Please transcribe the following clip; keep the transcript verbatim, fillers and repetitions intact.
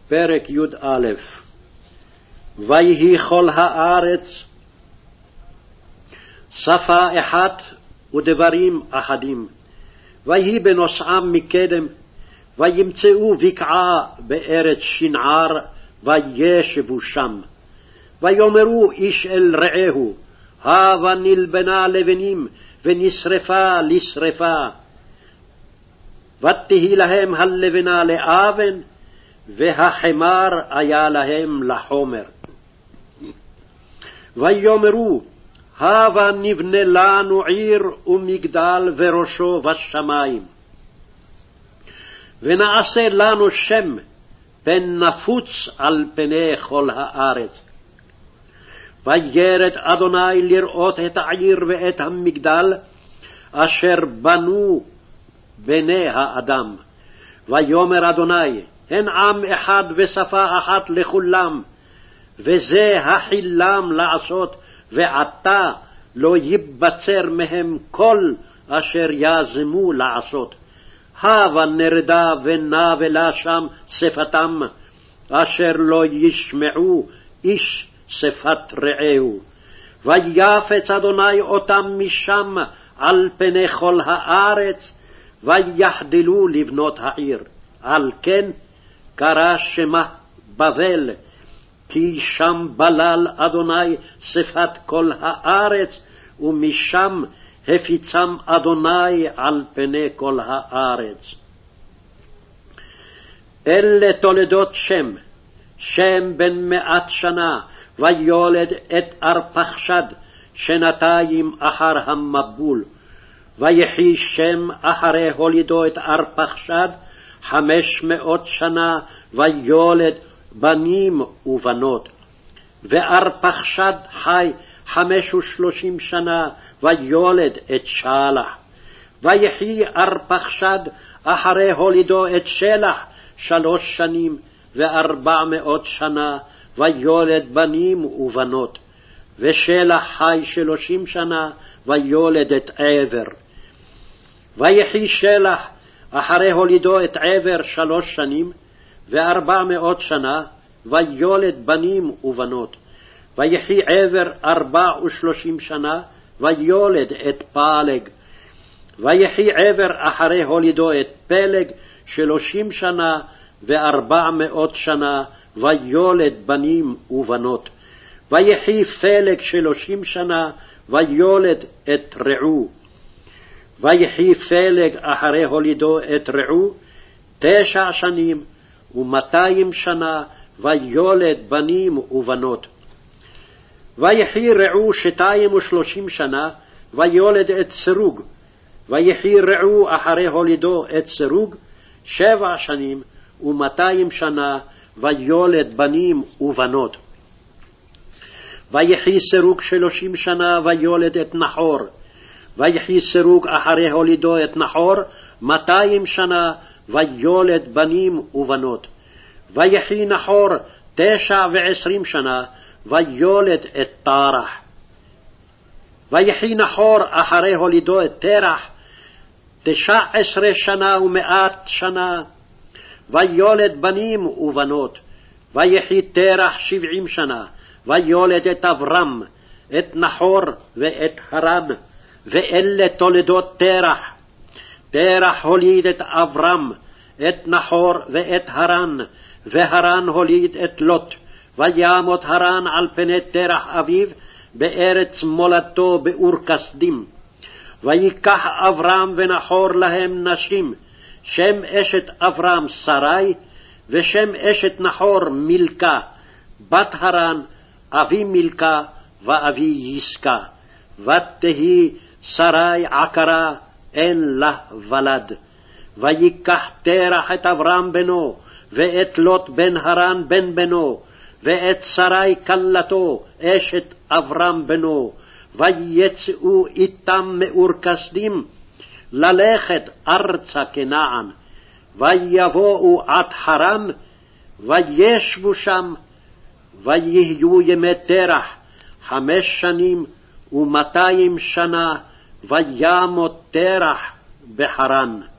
פרק י"א. ויהי כל הארץ שפה אחת ודברים אחדים. ויהי בנוסעם מקדם, וימצאו בקעה בארץ שנער, וישבו שם. ויאמרו איש אל רעהו, הבה נלבנה לבנים, ונשרפה לשרפה. ותהי להם הלבנה לאבן, והחמר היה להם לחומר. ויאמרו, הבה נבנה לנו עיר ומגדל וראשו בשמיים. ונעשה לנו שם, פן נפוץ על פני כל הארץ. וירד אדוני לראות את העיר ואת המגדל, אשר בנו בני האדם. ויאמר אדוני, הן עם אחד ושפה אחת לכולם, וזה החילם לעשות, ועתה לא ייבצר מהם כל אשר יזמו לעשות. הבה נרדה ונבלה שם שפתם, אשר לא ישמעו איש שפת רעהו. ויפץ אדוני אותם משם על פני כל הארץ, ויחדלו לבנות העיר. על כן קרא שמה בבל, כי שם בלל אדוני שפת כל הארץ, ומשם הפיצם אדוני על פני כל הארץ. אלה תולדות שם, שם בן מאת שנה, ויולד את ארפחשד שנתיים אחר המבול. ויחי שם אחרי הולידו את ארפחשד חמש מאות שנה, ויולד בנים ובנות. וארפחשד חי חמש ושלושים שנה, ויולד את שלח. ויחי ארפחשד אחרי הולידו את שלח שלוש שנים וארבע מאות שנה, ויולד בנים ובנות. ושלח חי שלושים שנה, ויולד את עבר. ויחי שלח אחרי הולידו את עבר שלוש שנים וארבע מאות שנה, ויולד בנים ובנות. ויחי עבר ארבע ושלושים שנה, ויולד את פלג. ויחי עבר אחרי הולידו את פלג שלושים שנה וארבע מאות שנה, ויולד בנים ובנות. ויחי פלג שלושים שנה, ויולד את רעו. ויחי פלג אחרי הולידו את רעו תשע שנים ומאתיים שנה, ויולד בנים ובנות. ויחי רעו שתיים ושלושים שנה, ויולד את סרוג. ויחי רעו אחרי הולידו את סרוג שבע שנים ומאתיים שנה, ויולד בנים ובנות. ויחי סרוג שלושים שנה, ויולד את נחור. ויחי סרוג אחרי הולידו את נחור מאתיים שנה, ויולד בנים ובנות. ויחי נחור תשע ועשרים שנה, ויולד את תרח. ויחי נחור אחרי הולידו את תרח תשע עשרה שנה ומאת שנה, ויולד בנים ובנות. ויחי תרח שבעים שנה, ויולד את אברם, את נחור ואת הרן. ואלה תולדות תרח. תרח הוליד את אברם, את נחור ואת הרן, והרן הוליד את לוט. וימות הרן על פני תרח אביו בארץ מולדתו באור כסדים. ויקח אברהם ונחור להם נשים, שם אשת אברהם שרי, ושם אשת נחור מילכה, בת הרן, אבי מילכה ואבי יסקה. ותהי שרי עקרה, אין לה ולד. ויקח תרח את אברהם בנו, ואת לוט בן הרן בן בנו, ואת שרי כלתו אשת אברהם בנו, ויצאו איתם מאור כסדים ללכת ארצה כנען. ויבואו עד חרן, וישבו שם. ויהיו ימי תרח חמש שנים ומאתיים שנה, וימות תרח בחרן.